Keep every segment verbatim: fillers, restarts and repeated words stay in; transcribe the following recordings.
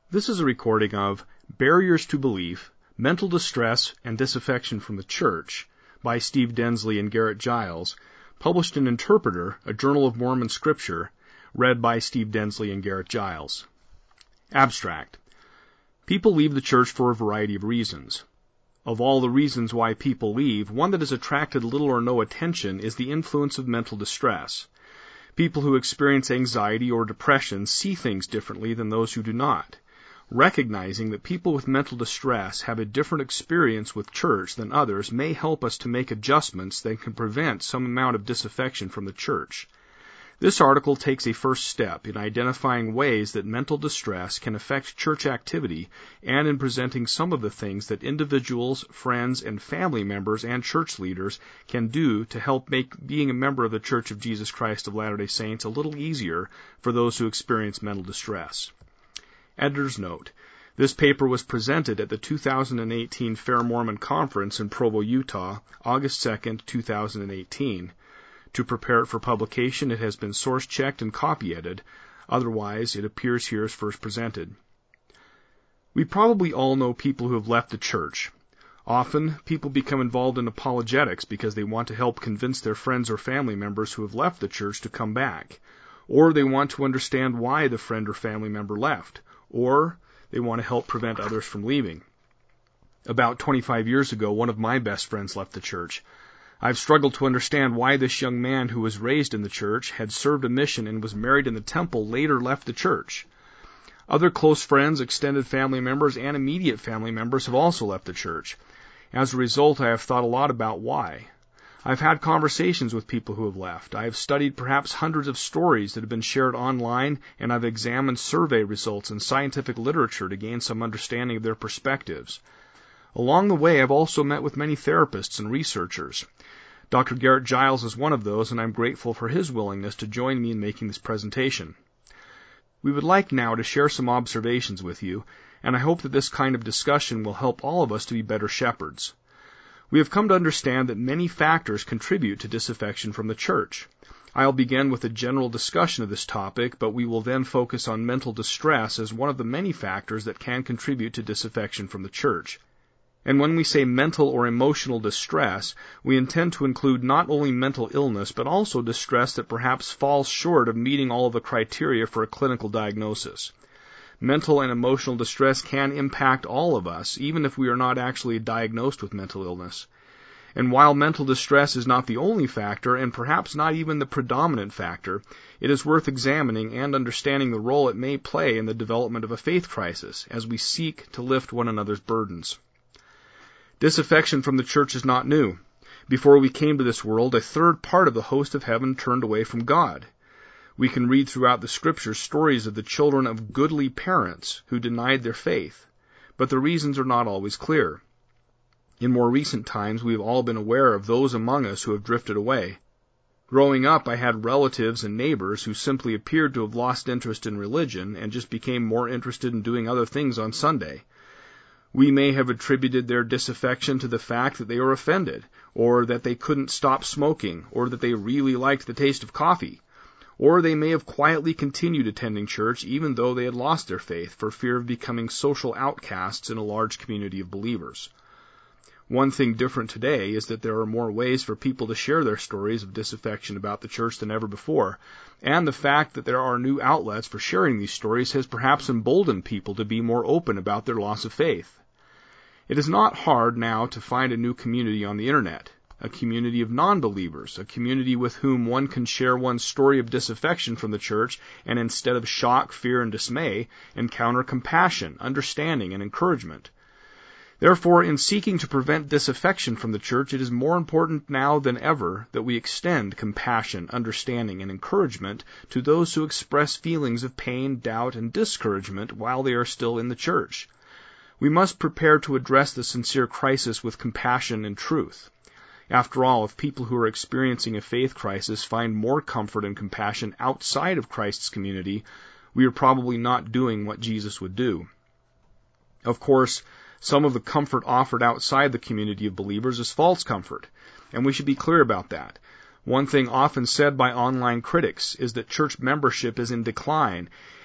This is a recording of Barriers to Belief, Mental Distress and Disaffection from the Church by Steve Densley and Garrett Giles, published in Interpreter, a Journal of Mormon Scripture, read by Steve Densley and Garrett Giles. Abstract. People leave the church for a variety of reasons. Of all the reasons why people leave, one that has attracted little or no attention is the influence of mental distress. People who experience anxiety or depression see things differently than those who do not. Recognizing that people with mental distress have a different experience with church than others may help us to make adjustments that can prevent some amount of disaffection from the church. This article takes a first step in identifying ways that mental distress can affect church activity and in presenting some of the things that individuals, friends, and family members and church leaders can do to help make being a member of the Church of Jesus Christ of Latter-day Saints a little easier for those who experience mental distress. Editor's note. This paper was presented at the two thousand eighteen Fair Mormon Conference in Provo, Utah, August second, two thousand eighteen. To prepare it for publication, it has been source-checked and copy-edited. Otherwise, it appears here as first presented. We probably all know people who have left the church. Often, people become involved in apologetics because they want to help convince their friends or family members who have left the church to come back. Or they want to understand why the friend or family member left. Or they want to help prevent others from leaving. About twenty-five years ago, one of my best friends left the church. I've struggled to understand why this young man who was raised in the church, had served a mission, and was married in the temple later left the church. Other close friends, extended family members, and immediate family members have also left the church. As a result, I have thought a lot about why. I've had conversations with people who have left. I have studied perhaps hundreds of stories that have been shared online, and I've examined survey results and scientific literature to gain some understanding of their perspectives. Along the way, I've also met with many therapists and researchers. Doctor Garrett Giles is one of those, and I'm grateful for his willingness to join me in making this presentation. We would like now to share some observations with you, and I hope that this kind of discussion will help all of us to be better shepherds. We have come to understand that many factors contribute to disaffection from the church. I'll begin with a general discussion of this topic, but we will then focus on mental distress as one of the many factors that can contribute to disaffection from the church. And when we say mental or emotional distress, we intend to include not only mental illness, but also distress that perhaps falls short of meeting all of the criteria for a clinical diagnosis. Mental and emotional distress can impact all of us, even if we are not actually diagnosed with mental illness. And while mental distress is not the only factor, and perhaps not even the predominant factor, it is worth examining and understanding the role it may play in the development of a faith crisis, as we seek to lift one another's burdens. Disaffection from the church is not new. Before we came to this world, a third part of the host of heaven turned away from God. We can read throughout the Scriptures stories of the children of goodly parents who denied their faith, but the reasons are not always clear. In more recent times, we have all been aware of those among us who have drifted away. Growing up, I had relatives and neighbors who simply appeared to have lost interest in religion and just became more interested in doing other things on Sunday. We may have attributed their disaffection to the fact that they were offended, or that they couldn't stop smoking, or that they really liked the taste of coffee. Or they may have quietly continued attending church even though they had lost their faith for fear of becoming social outcasts in a large community of believers. One thing different today is that there are more ways for people to share their stories of disaffection about the church than ever before, and the fact that there are new outlets for sharing these stories has perhaps emboldened people to be more open about their loss of faith. It is not hard now to find a new community on the internet. A community of non-believers, a community with whom one can share one's story of disaffection from the church and instead of shock, fear, and dismay, encounter compassion, understanding, and encouragement. Therefore, in seeking to prevent disaffection from the church, it is more important now than ever that we extend compassion, understanding, and encouragement to those who express feelings of pain, doubt, and discouragement while they are still in the church. We must prepare to address the sincere crisis with compassion and truth. After all, if people who are experiencing a faith crisis find more comfort and compassion outside of Christ's community, we are probably not doing what Jesus would do. Of course, some of the comfort offered outside the community of believers is false comfort, and we should be clear about that. One thing often said by online critics is that church membership is in decline,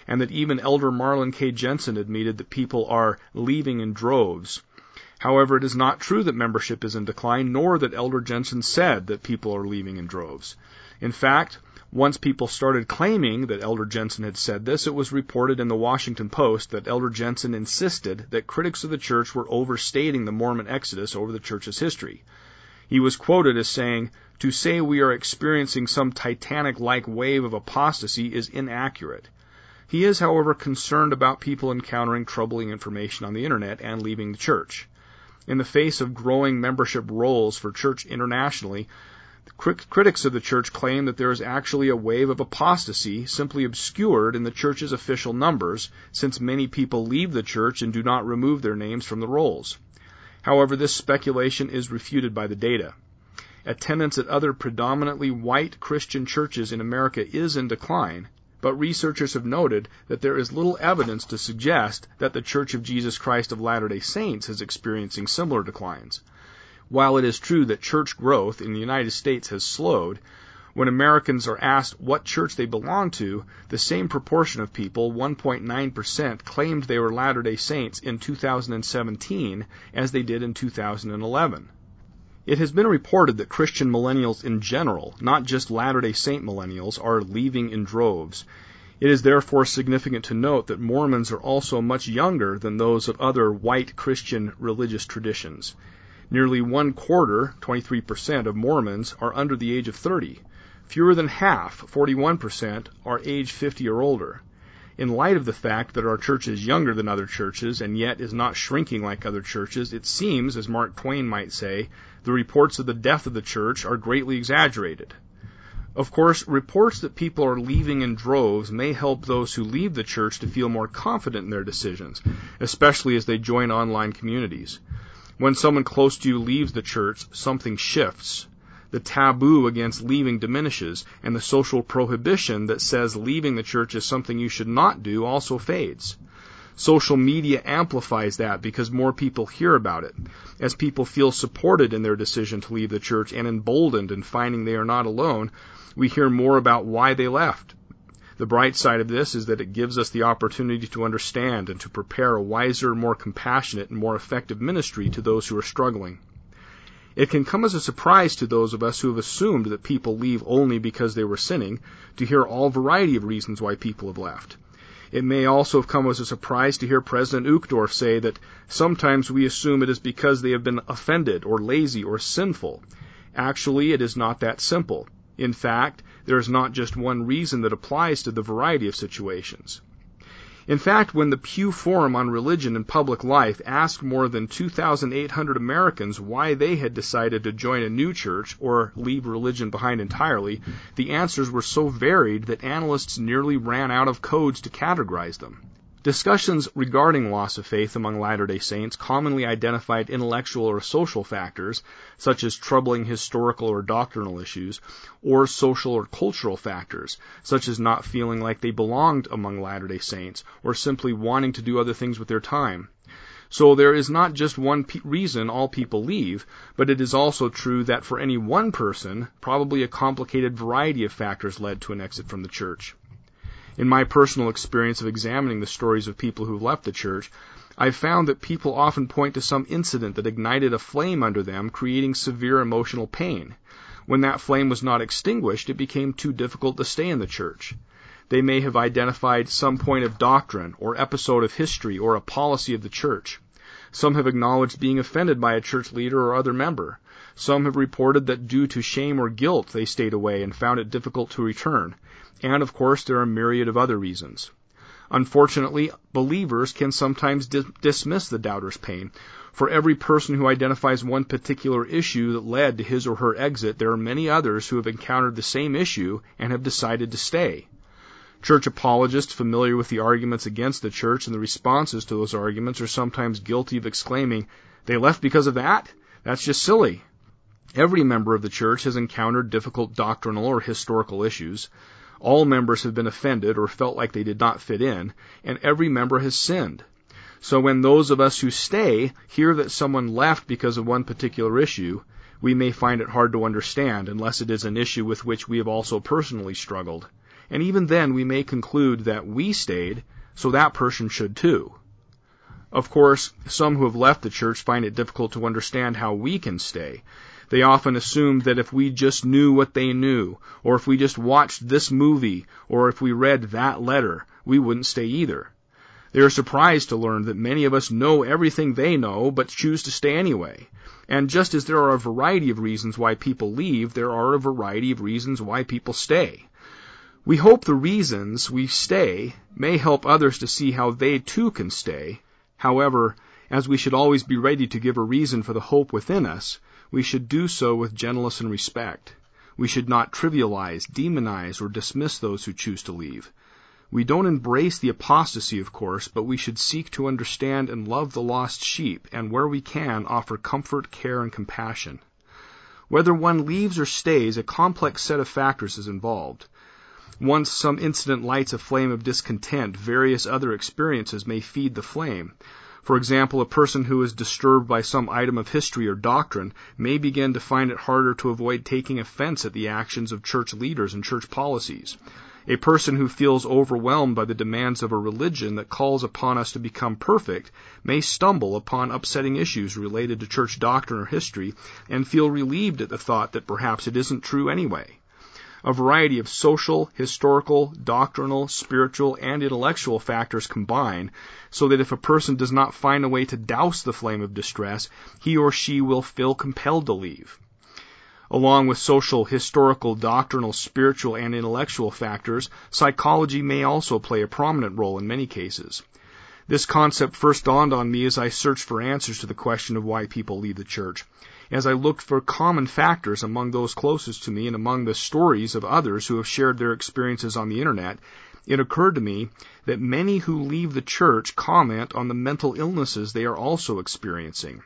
and that even Elder Marlon K. Jensen admitted that people are leaving in droves. However, it is not true that membership is in decline, nor that Elder Jensen said that people are leaving in droves. In fact, once people started claiming that Elder Jensen had said this, it was reported in the Washington Post that Elder Jensen insisted that critics of the church were overstating the Mormon exodus over the church's history. He was quoted as saying, "To say we are experiencing some Titanic-like wave of apostasy is inaccurate." He is, however, concerned about people encountering troubling information on the Internet and leaving the church. In the face of growing membership rolls for church internationally, critics of the church claim that there is actually a wave of apostasy simply obscured in the church's official numbers, since many people leave the church and do not remove their names from the rolls. However, this speculation is refuted by the data. Attendance at other predominantly white Christian churches in America is in decline, but researchers have noted that there is little evidence to suggest that the Church of Jesus Christ of Latter-day Saints is experiencing similar declines. While it is true that church growth in the United States has slowed, when Americans are asked what church they belong to, the same proportion of people, one point nine percent, claimed they were Latter-day Saints in two thousand seventeen as they did in two thousand eleven. It has been reported that Christian millennials in general, not just Latter-day Saint millennials, are leaving in droves. It is therefore significant to note that Mormons are also much younger than those of other white Christian religious traditions. Nearly one quarter, twenty-three percent, of Mormons are under the age of thirty. Fewer than half, forty-one percent, are age fifty or older. In light of the fact that our church is younger than other churches and yet is not shrinking like other churches, it seems, as Mark Twain might say, the reports of the death of the church are greatly exaggerated. Of course, reports that people are leaving in droves may help those who leave the church to feel more confident in their decisions, especially as they join online communities. When someone close to you leaves the church, something shifts. The taboo against leaving diminishes, and the social prohibition that says leaving the church is something you should not do also fades. Social media amplifies that because more people hear about it. As people feel supported in their decision to leave the church and emboldened in finding they are not alone, we hear more about why they left. The bright side of this is that it gives us the opportunity to understand and to prepare a wiser, more compassionate, and more effective ministry to those who are struggling. It can come as a surprise to those of us who have assumed that people leave only because they were sinning to hear all variety of reasons why people have left. It may also have come as a surprise to hear President Uchtdorf say that sometimes we assume it is because they have been offended or lazy or sinful. Actually, it is not that simple. In fact, there is not just one reason that applies to the variety of situations. In fact, when the Pew Forum on Religion and Public Life asked more than two thousand eight hundred Americans why they had decided to join a new church or leave religion behind entirely, the answers were so varied that analysts nearly ran out of codes to categorize them. Discussions regarding loss of faith among Latter-day Saints commonly identified intellectual or social factors, such as troubling historical or doctrinal issues, or social or cultural factors, such as not feeling like they belonged among Latter-day Saints, or simply wanting to do other things with their time. So there is not just one pe- reason all people leave, but it is also true that for any one person, probably a complicated variety of factors led to an exit from the church. In my personal experience of examining the stories of people who left the church, I've found that people often point to some incident that ignited a flame under them, creating severe emotional pain. When that flame was not extinguished, it became too difficult to stay in the church. They may have identified some point of doctrine, or episode of history, or a policy of the church. Some have acknowledged being offended by a church leader or other member. Some have reported that due to shame or guilt they stayed away and found it difficult to return. And, of course, there are a myriad of other reasons. Unfortunately, believers can sometimes dis- dismiss the doubter's pain. For every person who identifies one particular issue that led to his or her exit, there are many others who have encountered the same issue and have decided to stay. Church apologists familiar with the arguments against the church and the responses to those arguments are sometimes guilty of exclaiming, "They left because of that? That's just silly." Every member of the church has encountered difficult doctrinal or historical issues. All members have been offended or felt like they did not fit in, and every member has sinned. So when those of us who stay hear that someone left because of one particular issue, we may find it hard to understand unless it is an issue with which we have also personally struggled. and even then we may conclude that we stayed, so that person should too. Of course, some who have left the church find it difficult to understand how we can stay. They often assume that if we just knew what they knew, or if we just watched this movie, or if we read that letter, we wouldn't stay either. They are surprised to learn that many of us know everything they know, but choose to stay anyway. And just as there are a variety of reasons why people leave, there are a variety of reasons why people stay. We hope the reasons we stay may help others to see how they too can stay. However, as we should always be ready to give a reason for the hope within us, we should do so with gentleness and respect. We should not trivialize, demonize, or dismiss those who choose to leave. We don't embrace the apostasy, of course, but we should seek to understand and love the lost sheep, and where we can, offer comfort, care, and compassion. Whether one leaves or stays, a complex set of factors is involved. Once some incident lights a flame of discontent, various other experiences may feed the flame. For example, a person who is disturbed by some item of history or doctrine may begin to find it harder to avoid taking offense at the actions of church leaders and church policies. A person who feels overwhelmed by the demands of a religion that calls upon us to become perfect may stumble upon upsetting issues related to church doctrine or history and feel relieved at the thought that perhaps it isn't true anyway. A variety of social, historical, doctrinal, spiritual, and intellectual factors combine so that if a person does not find a way to douse the flame of distress, he or she will feel compelled to leave. Along with social, historical, doctrinal, spiritual, and intellectual factors, psychology may also play a prominent role in many cases. This concept first dawned on me as I searched for answers to the question of why people leave the church. As I looked for common factors among those closest to me and among the stories of others who have shared their experiences on the internet, it occurred to me that many who leave the church comment on the mental illnesses they are also experiencing.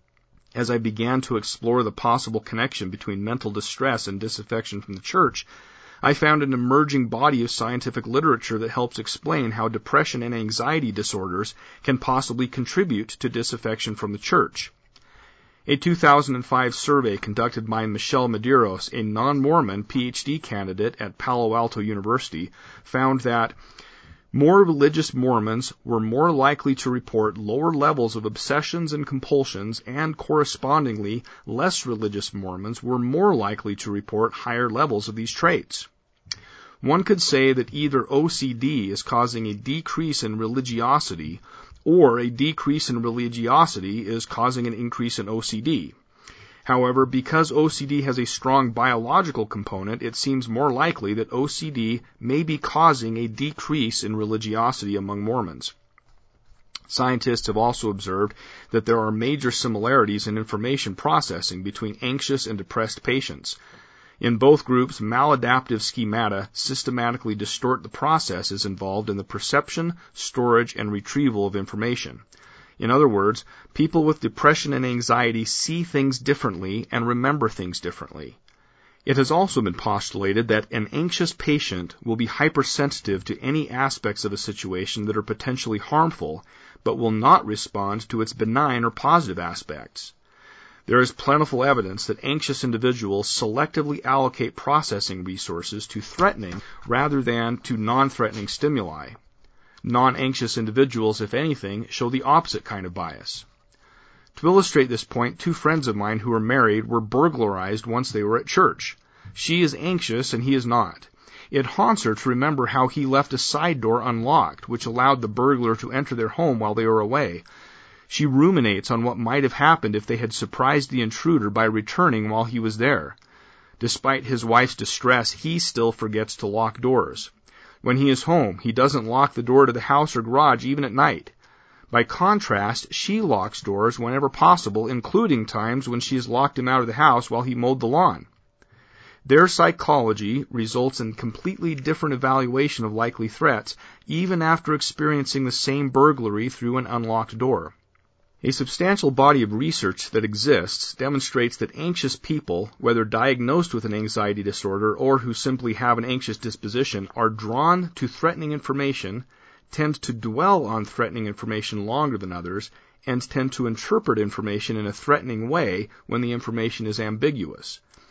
As I began to explore the possible connection between mental distress and disaffection from the church, I found an emerging body of scientific literature that helps explain how depression and anxiety disorders can possibly contribute to disaffection from the church. A two thousand five survey conducted by Michelle Medeiros, a non-Mormon P H D candidate at Palo Alto University, found that more religious Mormons were more likely to report lower levels of obsessions and compulsions, and correspondingly, less religious Mormons were more likely to report higher levels of these traits. One could say that either O C D is causing a decrease in religiosity, or a decrease in religiosity is causing an increase in O C D. However, because O C D has a strong biological component, it seems more likely that O C D may be causing a decrease in religiosity among Mormons. Scientists have also observed that there are major similarities in information processing between anxious and depressed patients. In both groups, maladaptive schemata systematically distort the processes involved in the perception, storage, and retrieval of information. In other words, people with depression and anxiety see things differently and remember things differently. It has also been postulated that an anxious patient will be hypersensitive to any aspects of a situation that are potentially harmful, but will not respond to its benign or positive aspects. There is plentiful evidence that anxious individuals selectively allocate processing resources to threatening rather than to non-threatening stimuli. Non-anxious individuals, if anything, show the opposite kind of bias. To illustrate this point, two friends of mine who are married were burglarized once they were at church. She is anxious and he is not. It haunts her to remember how he left a side door unlocked, which allowed the burglar to enter their home while they were away. She ruminates on what might have happened if they had surprised the intruder by returning while he was there. Despite his wife's distress, he still forgets to lock doors. When he is home, he doesn't lock the door to the house or garage even at night. By contrast, she locks doors whenever possible, including times when she has locked him out of the house while he mowed the lawn. Their psychology results in completely different evaluation of likely threats, even after experiencing the same burglary through an unlocked door. A substantial body of research that exists demonstrates that anxious people, whether diagnosed with an anxiety disorder or who simply have an anxious disposition, are drawn to threatening information, tend to dwell on threatening information longer than others, and tend to interpret information in a threatening way when the information is ambiguous.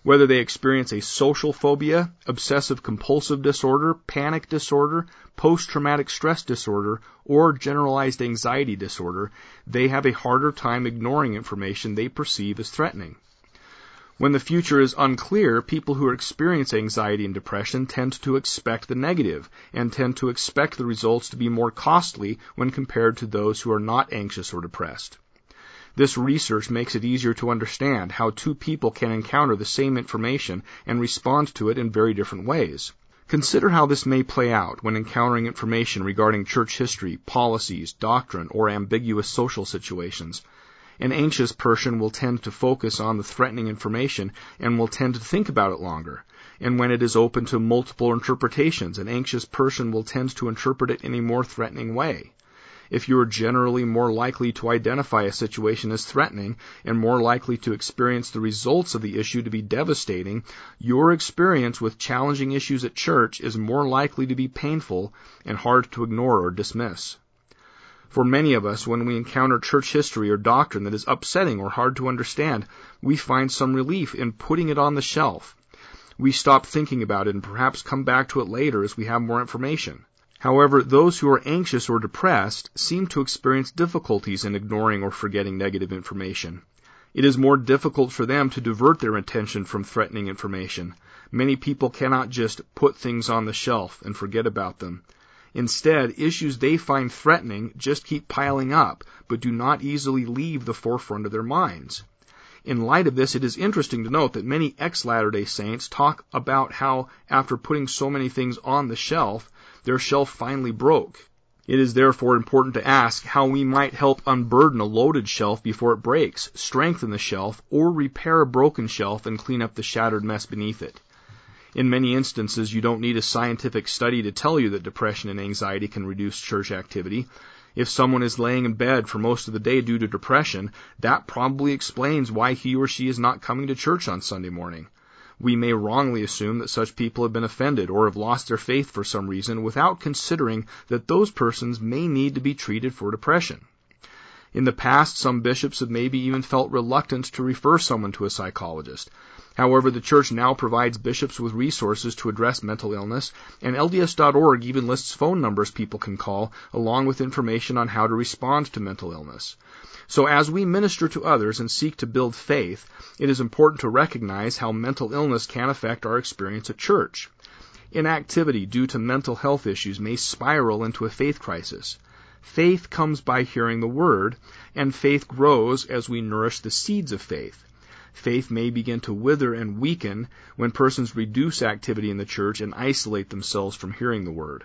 Whether they experience a social phobia, obsessive-compulsive disorder, panic disorder, post-traumatic stress disorder, or generalized anxiety disorder, they have a harder time ignoring information they perceive as threatening. When the future is unclear, people who experience anxiety and depression tend to expect the negative and tend to expect the results to be more costly when compared to those who are not anxious or depressed. This research makes it easier to understand how two people can encounter the same information and respond to it in very different ways. Consider how this may play out when encountering information regarding church history, policies, doctrine, or ambiguous social situations. An anxious person will tend to focus on the threatening information and will tend to think about it longer. And when it is open to multiple interpretations, an anxious person will tend to interpret it in a more threatening way. If you are generally more likely to identify a situation as threatening and more likely to experience the results of the issue to be devastating, your experience with challenging issues at church is more likely to be painful and hard to ignore or dismiss. For many of us, when we encounter church history or doctrine that is upsetting or hard to understand, we find some relief in putting it on the shelf. We stop thinking about it and perhaps come back to it later as we have more information. However, those who are anxious or depressed seem to experience difficulties in ignoring or forgetting negative information. It is more difficult for them to divert their attention from threatening information. Many people cannot just put things on the shelf and forget about them. Instead, issues they find threatening just keep piling up, but do not easily leave the forefront of their minds. In light of this, it is interesting to note that many ex-Latter-day Saints talk about how, after putting so many things on the shelf, their shelf finally broke. It is therefore important to ask how we might help unburden a loaded shelf before it breaks, strengthen the shelf, or repair a broken shelf and clean up the shattered mess beneath it. In many instances, you don't need a scientific study to tell you that depression and anxiety can reduce church activity. If someone is laying in bed for most of the day due to depression, that probably explains why he or she is not coming to church on Sunday morning. We may wrongly assume that such people have been offended or have lost their faith for some reason without considering that those persons may need to be treated for depression. In the past, some bishops have maybe even felt reluctant to refer someone to a psychologist. However, the Church now provides bishops with resources to address mental illness, and L D S dot org even lists phone numbers people can call, along with information on how to respond to mental illness. So as we minister to others and seek to build faith, it is important to recognize how mental illness can affect our experience at church. Inactivity due to mental health issues may spiral into a faith crisis. Faith comes by hearing the Word, and faith grows as we nourish the seeds of faith. Faith may begin to wither and weaken when persons reduce activity in the church and isolate themselves from hearing the Word.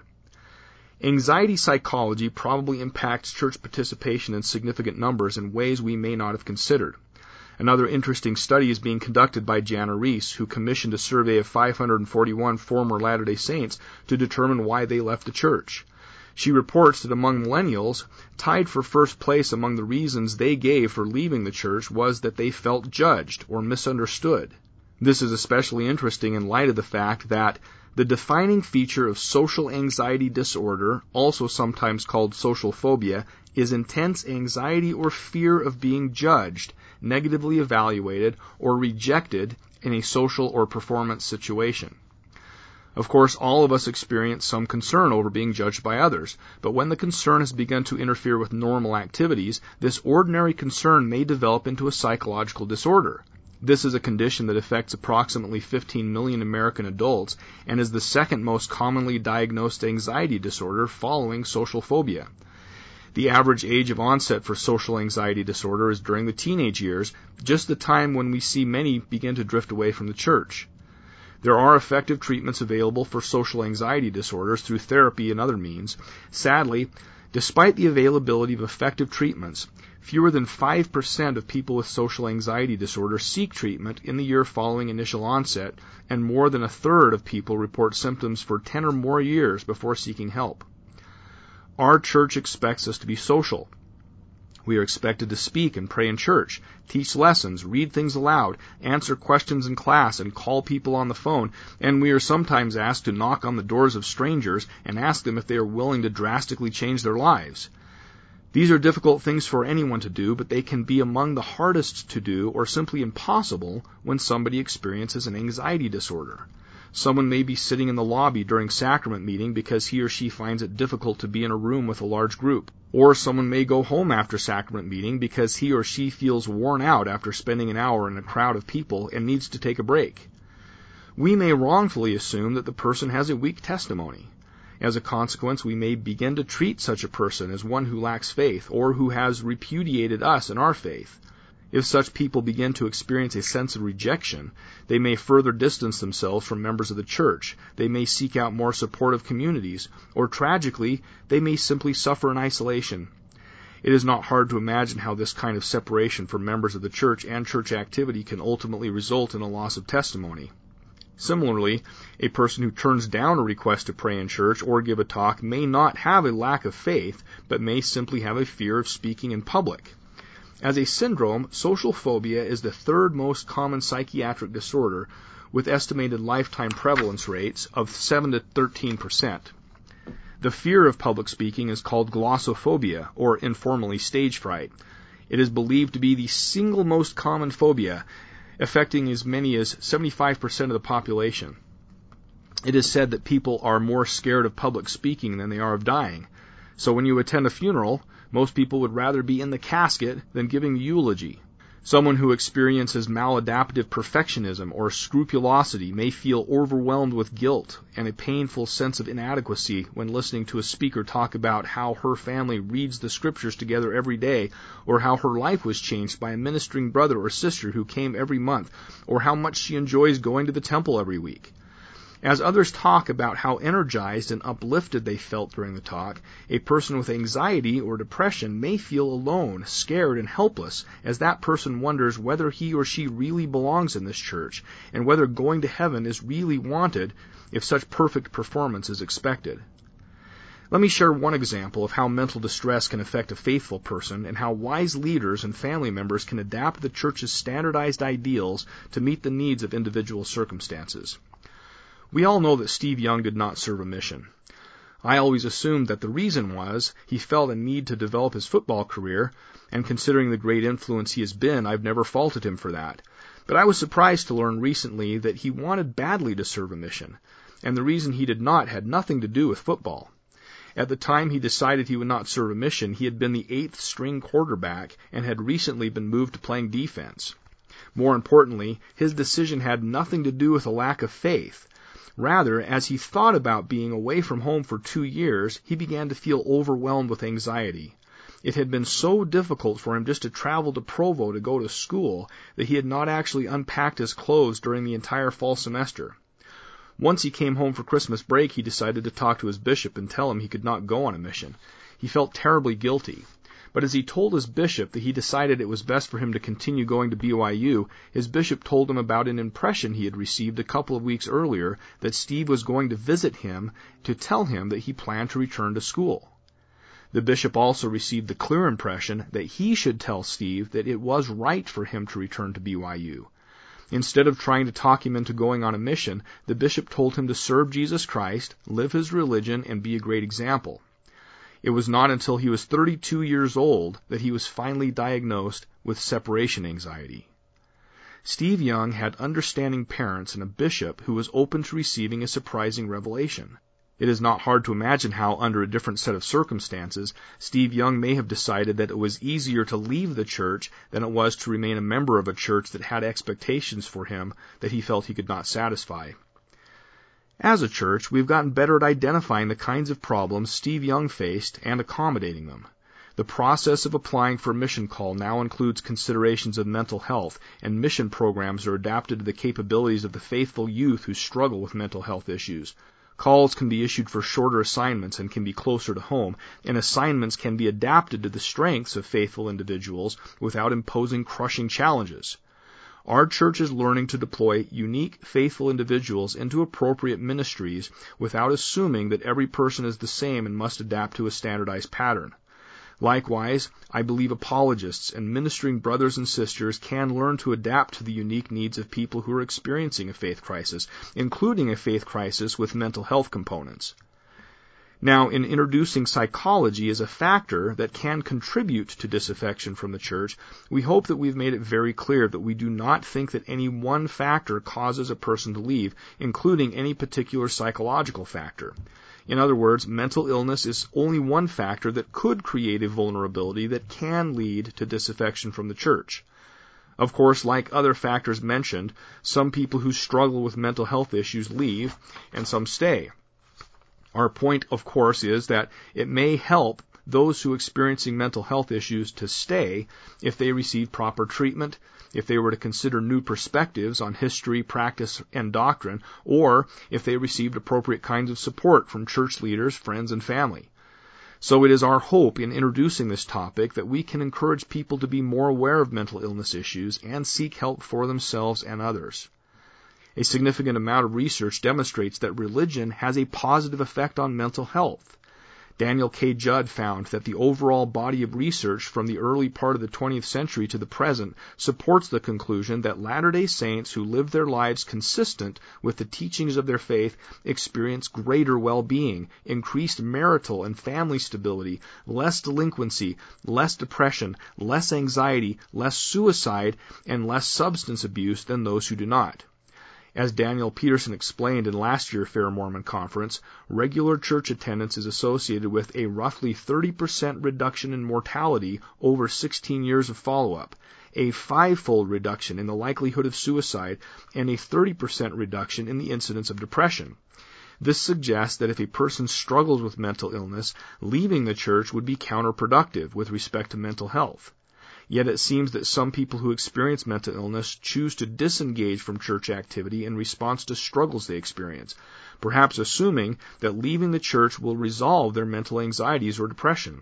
Anxiety psychology probably impacts church participation in significant numbers in ways we may not have considered. Another interesting study is being conducted by Jana Reese, who commissioned a survey of five hundred forty-one former Latter-day Saints to determine why they left the church. She reports that among millennials, tied for first place among the reasons they gave for leaving the church was that they felt judged or misunderstood. This is especially interesting in light of the fact that the defining feature of social anxiety disorder, also sometimes called social phobia, is intense anxiety or fear of being judged, negatively evaluated, or rejected in a social or performance situation. Of course, all of us experience some concern over being judged by others, but when the concern has begun to interfere with normal activities, this ordinary concern may develop into a psychological disorder. This is a condition that affects approximately fifteen million American adults and is the second most commonly diagnosed anxiety disorder following social phobia. The average age of onset for social anxiety disorder is during the teenage years, just the time when we see many begin to drift away from the church. There are effective treatments available for social anxiety disorders through therapy and other means. Sadly, despite the availability of effective treatments, fewer than five percent of people with social anxiety disorder seek treatment in the year following initial onset, and more than a third of people report symptoms for ten or more years before seeking help. Our church expects us to be social. We are expected to speak and pray in church, teach lessons, read things aloud, answer questions in class, and call people on the phone, and we are sometimes asked to knock on the doors of strangers and ask them if they are willing to drastically change their lives. These are difficult things for anyone to do, but they can be among the hardest to do or simply impossible when somebody experiences an anxiety disorder. Someone may be sitting in the lobby during sacrament meeting because he or she finds it difficult to be in a room with a large group. Or someone may go home after sacrament meeting because he or she feels worn out after spending an hour in a crowd of people and needs to take a break. We may wrongfully assume that the person has a weak testimony. As a consequence, we may begin to treat such a person as one who lacks faith or who has repudiated us in our faith. If such people begin to experience a sense of rejection, they may further distance themselves from members of the church, they may seek out more supportive communities, or tragically, they may simply suffer in isolation. It is not hard to imagine how this kind of separation from members of the church and church activity can ultimately result in a loss of testimony. Similarly, a person who turns down a request to pray in church or give a talk may not have a lack of faith, but may simply have a fear of speaking in public. As a syndrome, social phobia is the third most common psychiatric disorder, with estimated lifetime prevalence rates of seven to thirteen percent. The fear of public speaking is called glossophobia, or informally stage fright. It is believed to be the single most common phobia, affecting as many as seventy-five percent of the population. It is said that people are more scared of public speaking than they are of dying. So when you attend a funeral, most people would rather be in the casket than giving the eulogy. Someone who experiences maladaptive perfectionism or scrupulosity may feel overwhelmed with guilt and a painful sense of inadequacy when listening to a speaker talk about how her family reads the scriptures together every day, or how her life was changed by a ministering brother or sister who came every month, or how much she enjoys going to the temple every week. As others talk about how energized and uplifted they felt during the talk, a person with anxiety or depression may feel alone, scared, and helpless as that person wonders whether he or she really belongs in this church and whether going to heaven is really wanted if such perfect performance is expected. Let me share one example of how mental distress can affect a faithful person and how wise leaders and family members can adapt the church's standardized ideals to meet the needs of individual circumstances. We all know that Steve Young did not serve a mission. I always assumed that the reason was he felt a need to develop his football career, and considering the great influence he has been, I've never faulted him for that. But I was surprised to learn recently that he wanted badly to serve a mission, and the reason he did not had nothing to do with football. At the time he decided he would not serve a mission, he had been the eighth string quarterback and had recently been moved to playing defense. More importantly, his decision had nothing to do with a lack of faith. Rather, as he thought about being away from home for two years, he began to feel overwhelmed with anxiety. It had been so difficult for him just to travel to Provo to go to school that he had not actually unpacked his clothes during the entire fall semester. Once he came home for Christmas break, he decided to talk to his bishop and tell him he could not go on a mission. He felt terribly guilty. But as he told his bishop that he decided it was best for him to continue going to B Y U, his bishop told him about an impression he had received a couple of weeks earlier that Steve was going to visit him to tell him that he planned to return to school. The bishop also received the clear impression that he should tell Steve that it was right for him to return to B Y U. Instead of trying to talk him into going on a mission, the bishop told him to serve Jesus Christ, live his religion, and be a great example. It was not until he was thirty-two years old that he was finally diagnosed with separation anxiety. Steve Young had understanding parents and a bishop who was open to receiving a surprising revelation. It is not hard to imagine how, under a different set of circumstances, Steve Young may have decided that it was easier to leave the church than it was to remain a member of a church that had expectations for him that he felt he could not satisfy. As a church, we've gotten better at identifying the kinds of problems Steve Young faced and accommodating them. The process of applying for a mission call now includes considerations of mental health, and mission programs are adapted to the capabilities of the faithful youth who struggle with mental health issues. Calls can be issued for shorter assignments and can be closer to home, and assignments can be adapted to the strengths of faithful individuals without imposing crushing challenges. Our church is learning to deploy unique, faithful individuals into appropriate ministries without assuming that every person is the same and must adapt to a standardized pattern. Likewise, I believe apologists and ministering brothers and sisters can learn to adapt to the unique needs of people who are experiencing a faith crisis, including a faith crisis with mental health components. Now, in introducing psychology as a factor that can contribute to disaffection from the church, we hope that we've made it very clear that we do not think that any one factor causes a person to leave, including any particular psychological factor. In other words, mental illness is only one factor that could create a vulnerability that can lead to disaffection from the church. Of course, like other factors mentioned, some people who struggle with mental health issues leave, and some stay. Our point, of course, is that it may help those who are experiencing mental health issues to stay if they receive proper treatment, if they were to consider new perspectives on history, practice, and doctrine, or if they received appropriate kinds of support from church leaders, friends, and family. So it is our hope in introducing this topic that we can encourage people to be more aware of mental illness issues and seek help for themselves and others. A significant amount of research demonstrates that religion has a positive effect on mental health. Daniel K. Judd found that the overall body of research from the early part of the twentieth century to the present supports the conclusion that Latter-day Saints who live their lives consistent with the teachings of their faith experience greater well-being, increased marital and family stability, less delinquency, less depression, less anxiety, less suicide, and less substance abuse than those who do not. As Daniel Peterson explained in last year's Fair Mormon Conference, regular church attendance is associated with a roughly thirty percent reduction in mortality over sixteen years of follow-up, a five-fold reduction in the likelihood of suicide, and a thirty percent reduction in the incidence of depression. This suggests that if a person struggles with mental illness, leaving the church would be counterproductive with respect to mental health. Yet it seems that some people who experience mental illness choose to disengage from church activity in response to struggles they experience, perhaps assuming that leaving the church will resolve their mental anxieties or depression.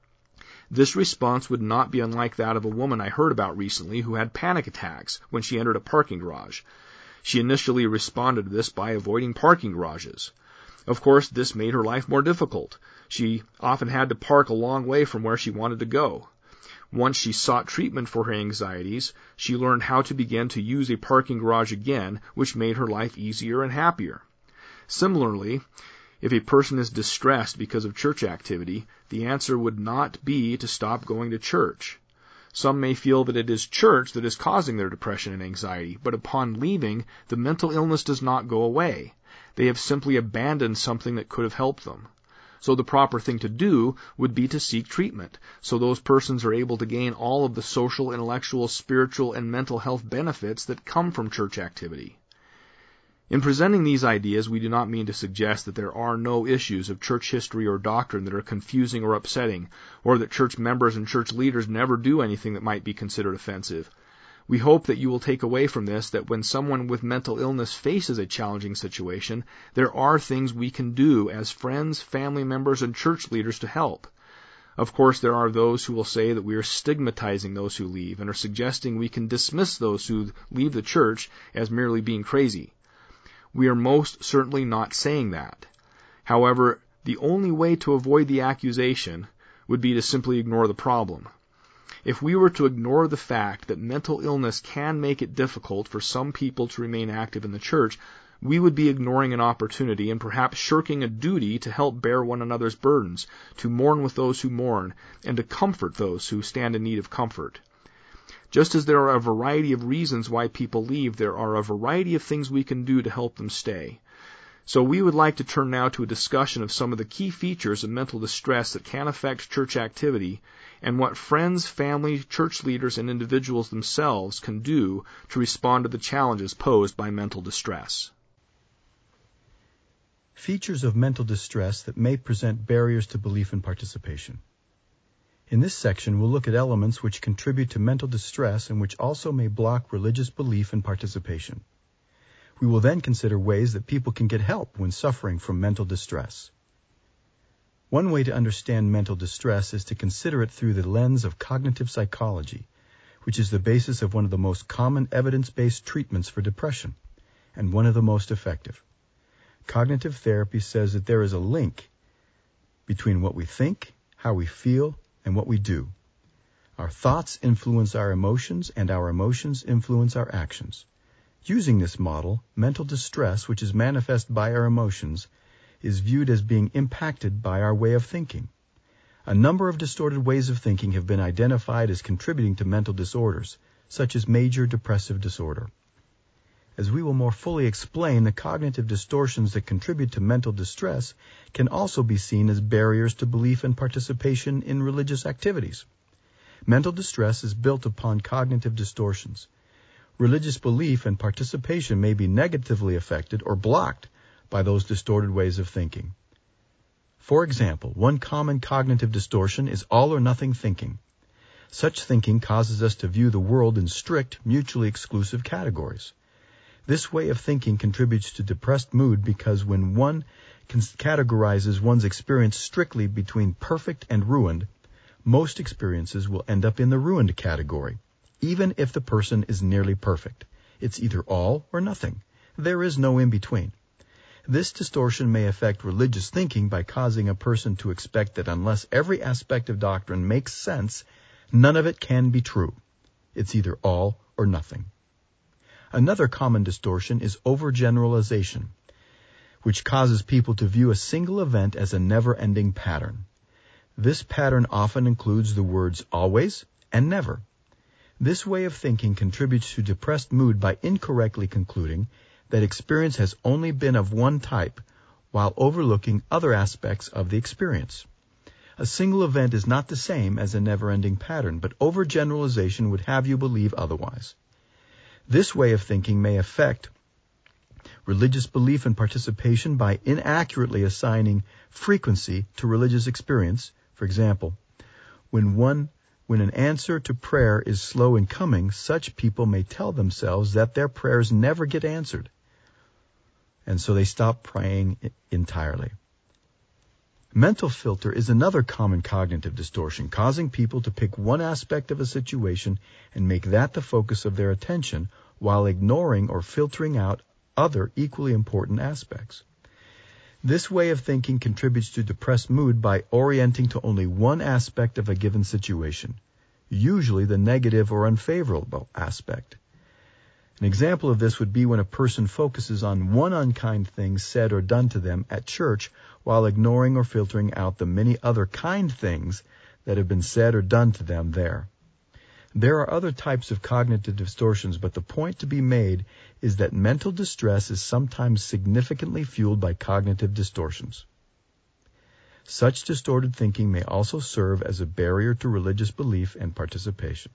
This response would not be unlike that of a woman I heard about recently who had panic attacks when she entered a parking garage. She initially responded to this by avoiding parking garages. Of course, this made her life more difficult. She often had to park a long way from where she wanted to go. Once she sought treatment for her anxieties, she learned how to begin to use a parking garage again, which made her life easier and happier. Similarly, if a person is distressed because of church activity, the answer would not be to stop going to church. Some may feel that it is church that is causing their depression and anxiety, but upon leaving, the mental illness does not go away. They have simply abandoned something that could have helped them. So the proper thing to do would be to seek treatment, so those persons are able to gain all of the social, intellectual, spiritual, and mental health benefits that come from church activity. In presenting these ideas, we do not mean to suggest that there are no issues of church history or doctrine that are confusing or upsetting, or that church members and church leaders never do anything that might be considered offensive. We hope that you will take away from this that when someone with mental illness faces a challenging situation, there are things we can do as friends, family members, and church leaders to help. Of course, there are those who will say that we are stigmatizing those who leave and are suggesting we can dismiss those who leave the church as merely being crazy. We are most certainly not saying that. However, the only way to avoid the accusation would be to simply ignore the problem. If we were to ignore the fact that mental illness can make it difficult for some people to remain active in the church, we would be ignoring an opportunity and perhaps shirking a duty to help bear one another's burdens, to mourn with those who mourn, and to comfort those who stand in need of comfort. Just as there are a variety of reasons why people leave, there are a variety of things we can do to help them stay. So we would like to turn now to a discussion of some of the key features of mental distress that can affect church activity and what friends, family, church leaders, and individuals themselves can do to respond to the challenges posed by mental distress. Features of mental distress that may present barriers to belief and participation. In this section, we'll look at elements which contribute to mental distress and which also may block religious belief and participation. We will then consider ways that people can get help when suffering from mental distress. One way to understand mental distress is to consider it through the lens of cognitive psychology, which is the basis of one of the most common evidence-based treatments for depression, and one of the most effective. Cognitive therapy says that there is a link between what we think, how we feel, and what we do. Our thoughts influence our emotions, and our emotions influence our actions. Using this model, mental distress, which is manifest by our emotions, is viewed as being impacted by our way of thinking. A number of distorted ways of thinking have been identified as contributing to mental disorders, such as major depressive disorder. As we will more fully explain, the cognitive distortions that contribute to mental distress can also be seen as barriers to belief and participation in religious activities. Mental distress is built upon cognitive distortions. Religious belief and participation may be negatively affected or blocked by those distorted ways of thinking. For example, one common cognitive distortion is all-or-nothing thinking. Such thinking causes us to view the world in strict, mutually exclusive categories. This way of thinking contributes to depressed mood because when one categorizes one's experience strictly between perfect and ruined, most experiences will end up in the ruined category, even if the person is nearly perfect. It's either all or nothing. There is no in-between. This distortion may affect religious thinking by causing a person to expect that unless every aspect of doctrine makes sense, none of it can be true. It's either all or nothing. Another common distortion is overgeneralization, which causes people to view a single event as a never-ending pattern. This pattern often includes the words always and never. This way of thinking contributes to depressed mood by incorrectly concluding that experience has only been of one type, while overlooking other aspects of the experience. A single event is not the same as a never-ending pattern, but overgeneralization would have you believe otherwise. This way of thinking may affect religious belief and participation by inaccurately assigning frequency to religious experience. For example, when one when an answer to prayer is slow in coming, such people may tell themselves that their prayers never get answered, and so they stop praying entirely. Mental filter is another common cognitive distortion, causing people to pick one aspect of a situation and make that the focus of their attention while ignoring or filtering out other equally important aspects. This way of thinking contributes to depressed mood by orienting to only one aspect of a given situation, usually the negative or unfavorable aspect. An example of this would be when a person focuses on one unkind thing said or done to them at church while ignoring or filtering out the many other kind things that have been said or done to them there. There are other types of cognitive distortions, but the point to be made is that mental distress is sometimes significantly fueled by cognitive distortions. Such distorted thinking may also serve as a barrier to religious belief and participation.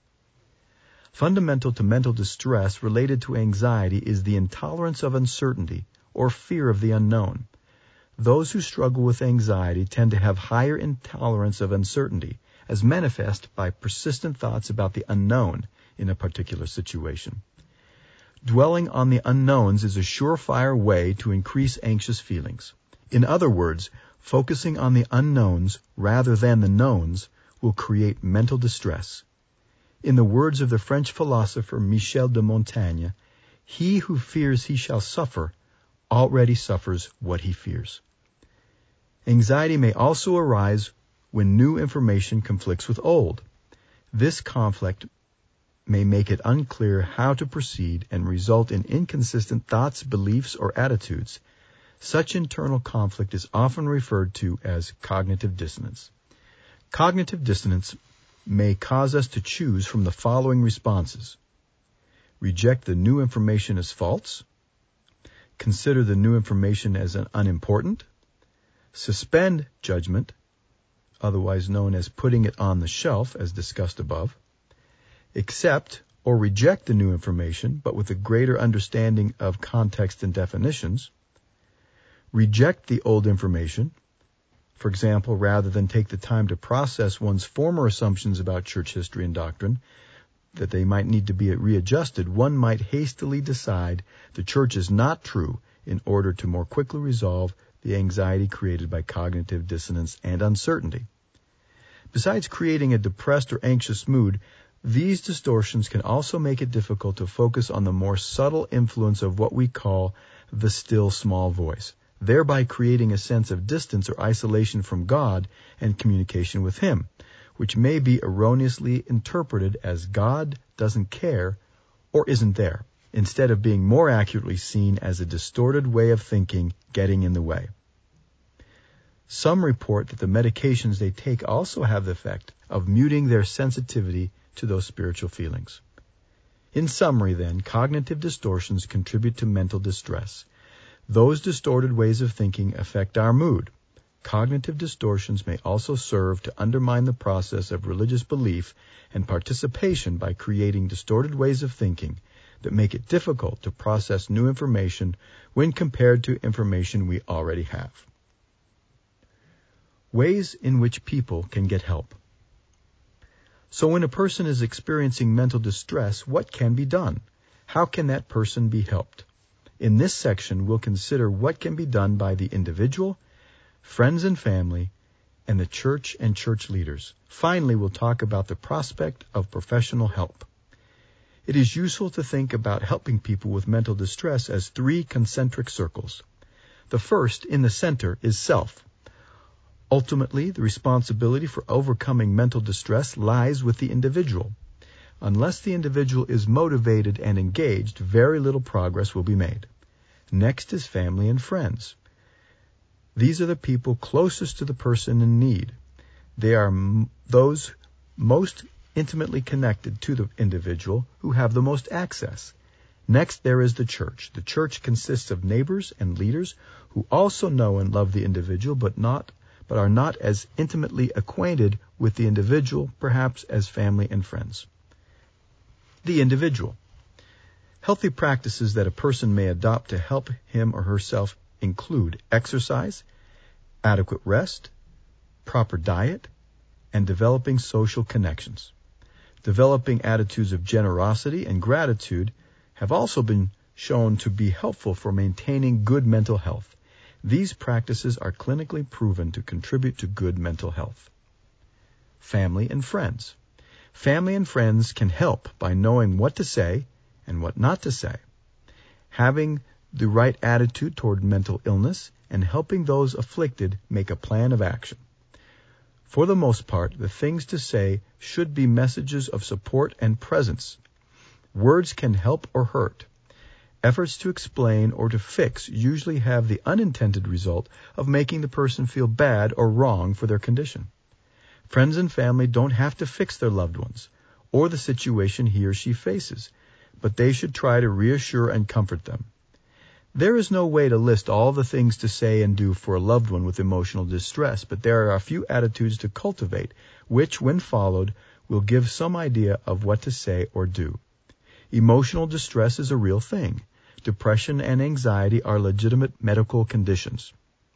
Fundamental to mental distress related to anxiety is the intolerance of uncertainty or fear of the unknown. Those who struggle with anxiety tend to have higher intolerance of uncertainty, as manifest by persistent thoughts about the unknown in a particular situation. Dwelling on the unknowns is a surefire way to increase anxious feelings. In other words, focusing on the unknowns rather than the knowns will create mental distress. In the words of the French philosopher Michel de Montaigne, he who fears he shall suffer already suffers what he fears. Anxiety may also arise when new information conflicts with old. This conflict may make it unclear how to proceed and result in inconsistent thoughts, beliefs, or attitudes. Such internal conflict is often referred to as cognitive dissonance. Cognitive dissonance may cause us to choose from the following responses: reject the new information as false, consider the new information as an unimportant, suspend judgment, otherwise known as putting it on the shelf, as discussed above, accept or reject the new information, but with a greater understanding of context and definitions, reject the old information. For example, rather than take the time to process one's former assumptions about church history and doctrine, that they might need to be readjusted, one might hastily decide the church is not true in order to more quickly resolve the anxiety created by cognitive dissonance and uncertainty. Besides creating a depressed or anxious mood, these distortions can also make it difficult to focus on the more subtle influence of what we call the still small voice, thereby creating a sense of distance or isolation from God and communication with Him, which may be erroneously interpreted as God doesn't care or isn't there, instead of being more accurately seen as a distorted way of thinking getting in the way. Some report that the medications they take also have the effect of muting their sensitivity to those spiritual feelings. In summary, then, cognitive distortions contribute to mental distress. Those distorted ways of thinking affect our mood. Cognitive distortions may also serve to undermine the process of religious belief and participation by creating distorted ways of thinking that make it difficult to process new information when compared to information we already have. Ways in which people can get help. So when a person is experiencing mental distress, what can be done? How can that person be helped? In this section, we'll consider what can be done by the individual, friends and family, and the church and church leaders. Finally, we'll talk about the prospect of professional help. It is useful to think about helping people with mental distress as three concentric circles. The first, in the center, is self. Ultimately, the responsibility for overcoming mental distress lies with the individual. Unless the individual is motivated and engaged, very little progress will be made. Next is family and friends. These are the people closest to the person in need. They are m- those most intimately connected to the individual who have the most access. Next, there is the church. The church consists of neighbors and leaders who also know and love the individual, but not but are not as intimately acquainted with the individual, perhaps as family and friends. The individual. Healthy practices that a person may adopt to help him or herself include exercise, adequate rest, proper diet, and developing social connections. Developing attitudes of generosity and gratitude have also been shown to be helpful for maintaining good mental health. These practices are clinically proven to contribute to good mental health. Family and friends. Family and friends can help by knowing what to say and what not to say, having the right attitude toward mental illness, and helping those afflicted make a plan of action. For the most part, the things to say should be messages of support and presence. Words can help or hurt. Efforts to explain or to fix usually have the unintended result of making the person feel bad or wrong for their condition. Friends and family don't have to fix their loved ones or the situation he or she faces, but they should try to reassure and comfort them. There is no way to list all the things to say and do for a loved one with emotional distress, but there are a few attitudes to cultivate, which, when followed, will give some idea of what to say or do. Emotional distress is a real thing. Depression and anxiety are legitimate medical conditions.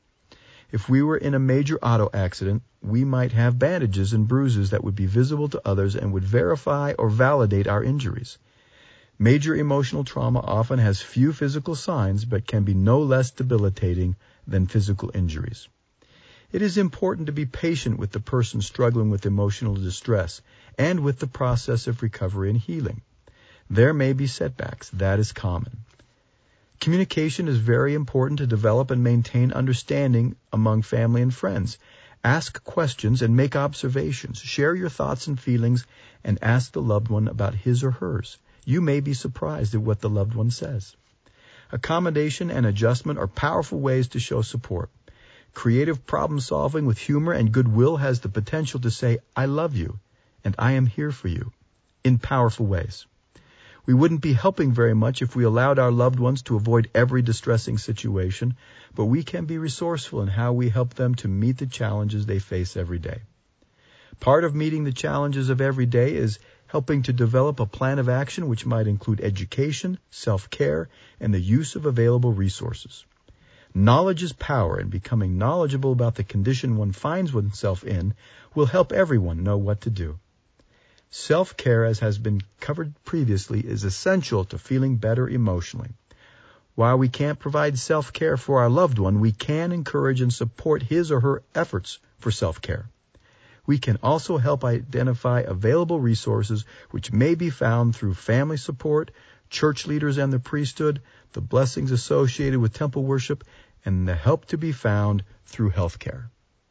If we were in a major auto accident, we might have bandages and bruises that would be visible to others and would verify or validate our injuries. Major emotional trauma often has few physical signs, but can be no less debilitating than physical injuries. It is important to be patient with the person struggling with emotional distress and with the process of recovery and healing. There may be setbacks. That is common. Communication is very important to develop and maintain understanding among family and friends. Ask questions and make observations. Share your thoughts and feelings and ask the loved one about his or hers. You may be surprised at what the loved one says. Accommodation and adjustment are powerful ways to show support. Creative problem solving with humor and goodwill has the potential to say, "I love you," and "I am here for you," in powerful ways. We wouldn't be helping very much if we allowed our loved ones to avoid every distressing situation, but we can be resourceful in how we help them to meet the challenges they face every day. Part of meeting the challenges of every day is helping to develop a plan of action which might include education, self-care, and the use of available resources. Knowledge is power, and becoming knowledgeable about the condition one finds oneself in will help everyone know what to do. Self-care, as has been covered previously, is essential to feeling better emotionally. While we can't provide self-care for our loved one, we can encourage and support his or her efforts for self-care. We can also help identify available resources which may be found through family support, church leaders and the priesthood, the blessings associated with temple worship, and the help to be found through health care.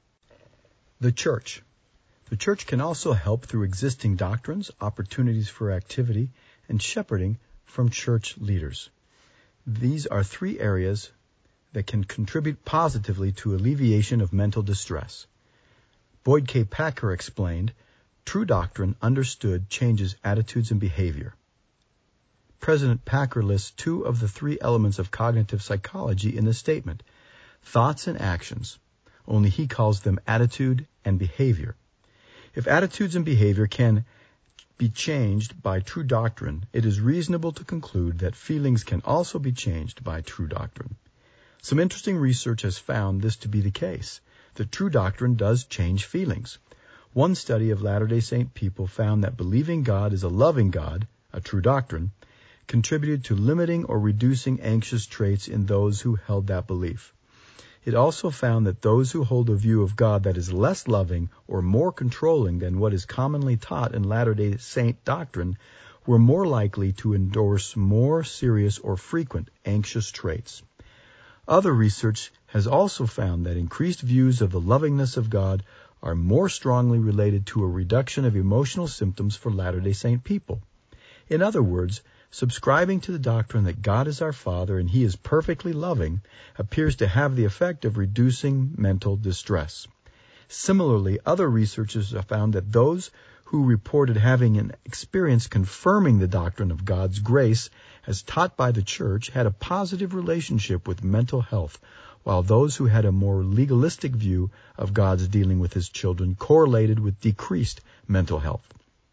The church. The church can also help through existing doctrines, opportunities for activity, and shepherding from church leaders. These are three areas that can contribute positively to alleviation of mental distress. Boyd K. Packer explained, true doctrine understood changes attitudes and behavior. President Packer lists two of the three elements of cognitive psychology in this statement, thoughts and actions, only he calls them attitude and behavior. If attitudes and behavior can be changed by true doctrine, it is reasonable to conclude that feelings can also be changed by true doctrine. Some interesting research has found this to be the case. The true doctrine does change feelings. One study of Latter-day Saint people found that believing God is a loving God, a true doctrine, contributed to limiting or reducing anxious traits in those who held that belief. It also found that those who hold a view of God that is less loving or more controlling than what is commonly taught in Latter-day Saint doctrine were more likely to endorse more serious or frequent anxious traits. Other research has also found that increased views of the lovingness of God are more strongly related to a reduction of emotional symptoms for Latter-day Saint people. In other words, subscribing to the doctrine that God is our Father and He is perfectly loving appears to have the effect of reducing mental distress. Similarly, other researchers have found that those who reported having an experience confirming the doctrine of God's grace as taught by the Church had a positive relationship with mental health, while those who had a more legalistic view of God's dealing with His children correlated with decreased mental health.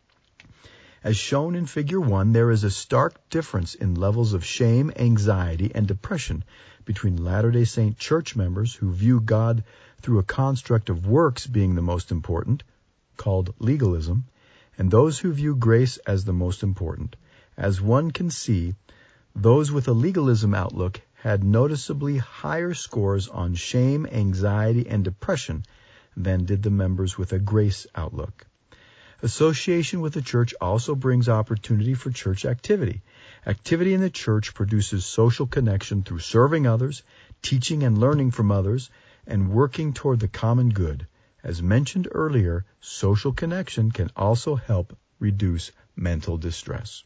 As shown in Figure one, there is a stark difference in levels of shame, anxiety, and depression between Latter-day Saint church members who view God through a construct of works being the most important, called legalism, and those who view grace as the most important. As one can see, those with a legalism outlook had noticeably higher scores on shame, anxiety, and depression than did the members with a grace outlook. Association with the church also brings opportunity for church activity. Activity in the church produces social connection through serving others, teaching and learning from others, and working toward the common good. As mentioned earlier, social connection can also help reduce mental distress.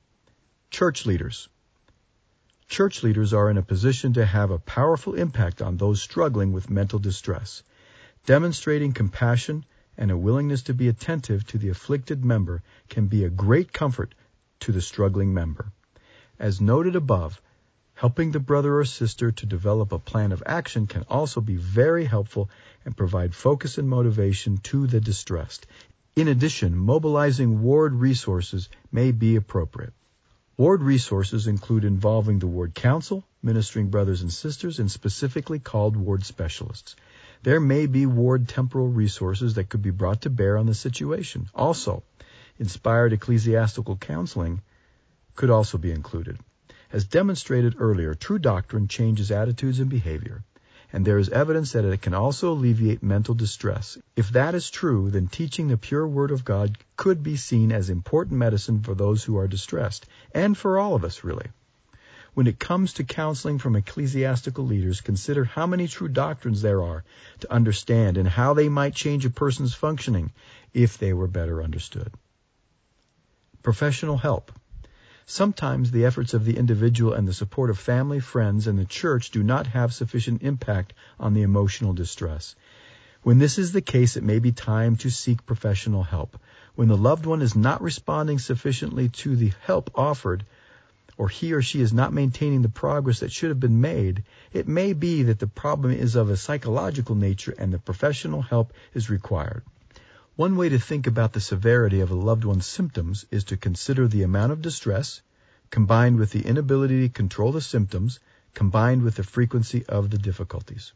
Church leaders. Church leaders are in a position to have a powerful impact on those struggling with mental distress. Demonstrating compassion and a willingness to be attentive to the afflicted member can be a great comfort to the struggling member. As noted above, helping the brother or sister to develop a plan of action can also be very helpful and provide focus and motivation to the distressed. In addition, mobilizing ward resources may be appropriate. Ward resources include involving the ward council, ministering brothers and sisters, and specifically called ward specialists. There may be ward temporal resources that could be brought to bear on the situation. Also, inspired ecclesiastical counseling could also be included. As demonstrated earlier, true doctrine changes attitudes and behavior, and there is evidence that it can also alleviate mental distress. If that is true, then teaching the pure Word of God could be seen as important medicine for those who are distressed, and for all of us, really. When it comes to counseling from ecclesiastical leaders, consider how many true doctrines there are to understand and how they might change a person's functioning if they were better understood. Professional help. Sometimes the efforts of the individual and the support of family, friends, and the church do not have sufficient impact on the emotional distress. When this is the case, it may be time to seek professional help. When the loved one is not responding sufficiently to the help offered, or he or she is not maintaining the progress that should have been made, it may be that the problem is of a psychological nature and the professional help is required. One way to think about the severity of a loved one's symptoms is to consider the amount of distress, combined with the inability to control the symptoms, combined with the frequency of the difficulties.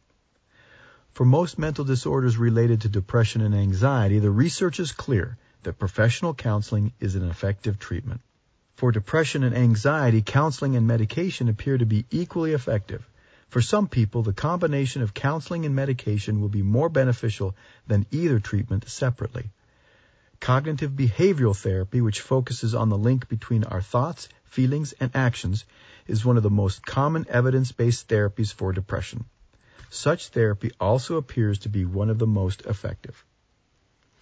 For most mental disorders related to depression and anxiety, the research is clear that professional counseling is an effective treatment. For depression and anxiety, counseling and medication appear to be equally effective. For some people, the combination of counseling and medication will be more beneficial than either treatment separately. Cognitive behavioral therapy, which focuses on the link between our thoughts, feelings, and actions, is one of the most common evidence-based therapies for depression. Such therapy also appears to be one of the most effective.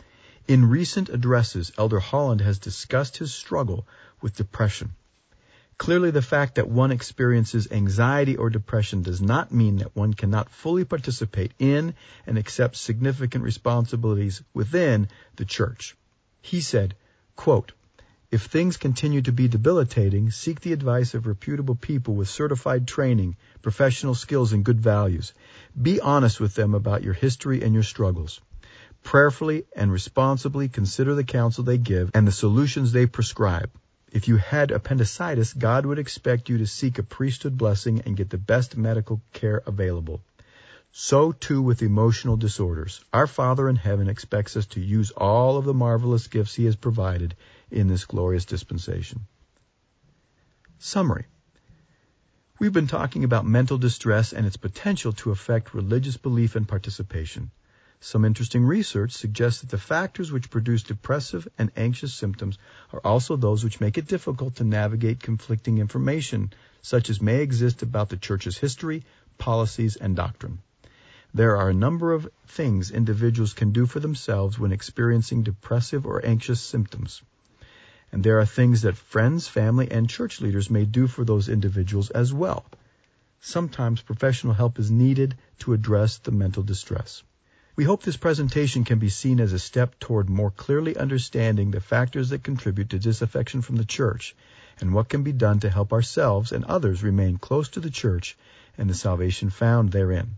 In recent addresses, Elder Holland has discussed his struggle with depression. Clearly, the fact that one experiences anxiety or depression does not mean that one cannot fully participate in and accept significant responsibilities within the church. He said, quote, "If things continue to be debilitating, seek the advice of reputable people with certified training, professional skills, and good values. Be honest with them about your history and your struggles. Prayerfully and responsibly consider the counsel they give and the solutions they prescribe. If you had appendicitis, God would expect you to seek a priesthood blessing and get the best medical care available. So too with emotional disorders. Our Father in heaven expects us to use all of the marvelous gifts He has provided in this glorious dispensation." Summary. We've been talking about mental distress and its potential to affect religious belief and participation. Some interesting research suggests that the factors which produce depressive and anxious symptoms are also those which make it difficult to navigate conflicting information, such as may exist about the Church's history, policies, and doctrine. There are a number of things individuals can do for themselves when experiencing depressive or anxious symptoms. And there are things that friends, family, and church leaders may do for those individuals as well. Sometimes professional help is needed to address the mental distress. We hope this presentation can be seen as a step toward more clearly understanding the factors that contribute to disaffection from the church and what can be done to help ourselves and others remain close to the church and the salvation found therein.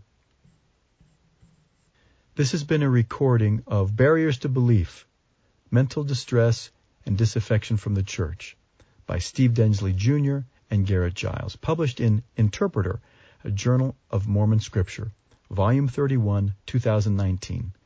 This has been a recording of Barriers to Belief, Mental Distress and Disaffection from the Church by Steve Densley Junior and Garrett Giles, published in Interpreter, a Journal of Mormon Scripture, Volume thirty-one, two thousand nineteen.